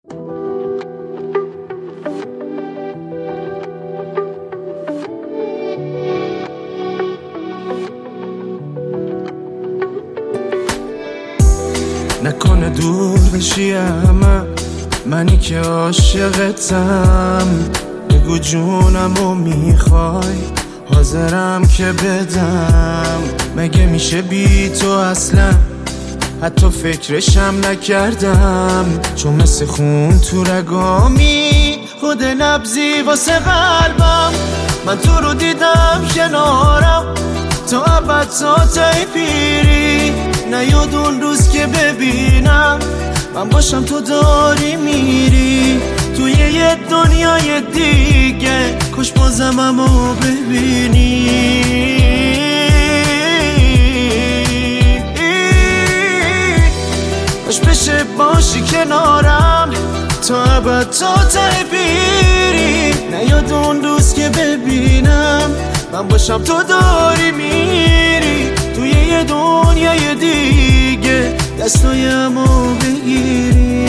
نکنه دور بشی همه منی که عاشقتم، بگو جونمو میخوای حاضرم که بدم. مگه میشه بی تو اصلا حتی فکرشم نکردم، چون مثل خون تو رگامی خود نبضی واسه قلبم. من تو رو دیدم کنارم تا ابد تا ته پیری، نیاد اون روز که ببینم من باشم تو داری میری توی یه دنیای دیگه. کاش بازم همو ببینی، کاش بشه باشی کنارم تا ابد تا ته پیری، نیاد اون روز که ببینم من باشم تو داری میری توی یه دنیای دیگه، دستایمو بگیری.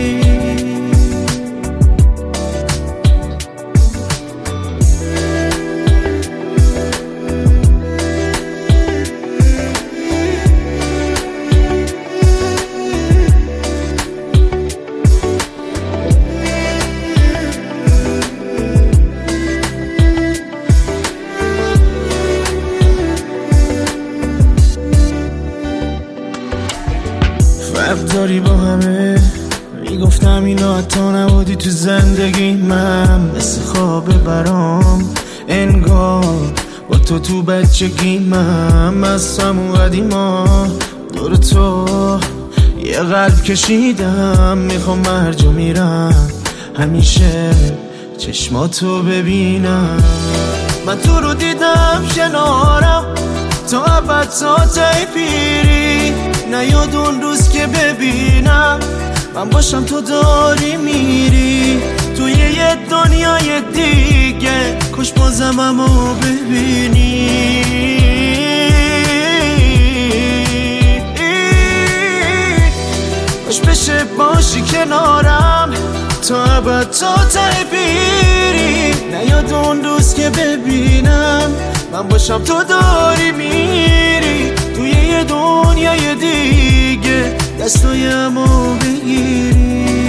فرق داری با همه، میگفتم اینا حتی نبودی تو زندگی من، مثل خواب برام انگار با تو بچگی من. از همون قدیما دور تو یه قلب کشیدم، میخوام هر جا میرم همیشه چشماتو ببینم. من تو رو دیدم کنارم تا ابد تا ته پیری، نیاد اون روز که ببینم من باشم تو داری میری توی یه دنیای دیگه. کاش بازم همو ببینی، کاش بشه باشی کنارم تا ابد تا ته پیری، نیاد اون روز که ببینم من باشم تو داری میری توی یه دنیای دیگه، دستایمو بگیری.